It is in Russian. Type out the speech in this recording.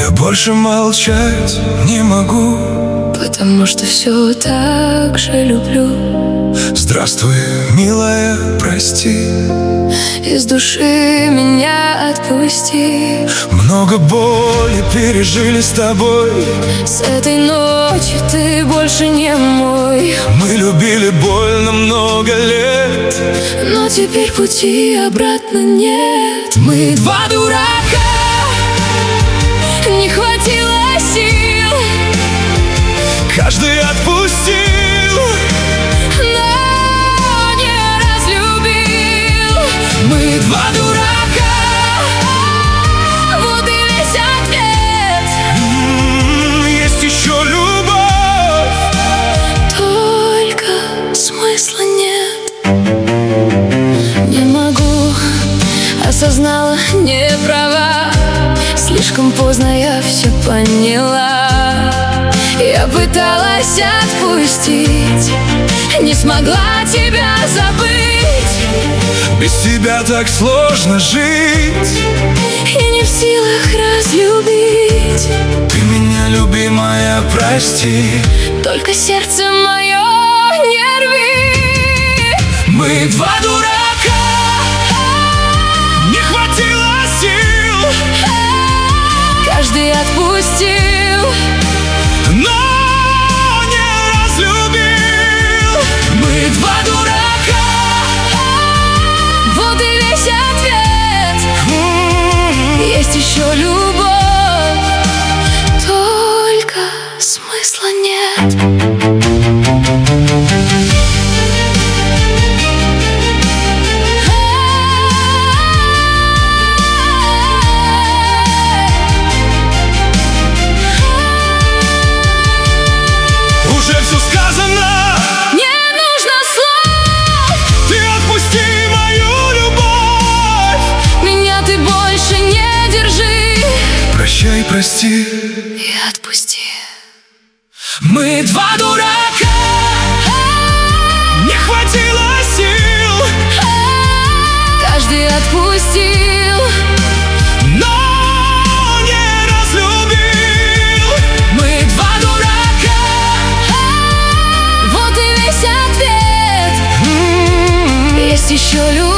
Я больше молчать не могу, потому что все так же люблю. Здравствуй, милая, прости, Из души меня отпусти. много боли пережили с тобой. С этой ночи ты больше не мой. Мы любили больно много лет, но теперь пути обратно нет. Мы два дурака, не хватило сил, каждый отпустил, но не разлюбил. мы два дурака, вот и весь ответ. Есть еще любовь, только смысла нет. Не могу, осознала, не права. Слишком поздно я все поняла. Я пыталась отпустить, не смогла тебя забыть. без тебя так сложно жить. И не в силах разлюбить. Ты меня, любимая, прости, Только сердце мое не рви. мы два дурака, не хватило сил, Каждый отпустил, но не разлюбил. Мы два дурака, вот и весь ответ. Есть еще любовь, только смысла нет. уже все сказано, Не нужно слов, ты отпусти мою любовь. меня ты больше не держи. Прощай, прости, И отпусти. мы два дурака, не хватило сил, Каждый отпустил, но не разлюбил. Мы два дурака, вот и весь ответ. Есть еще любовь.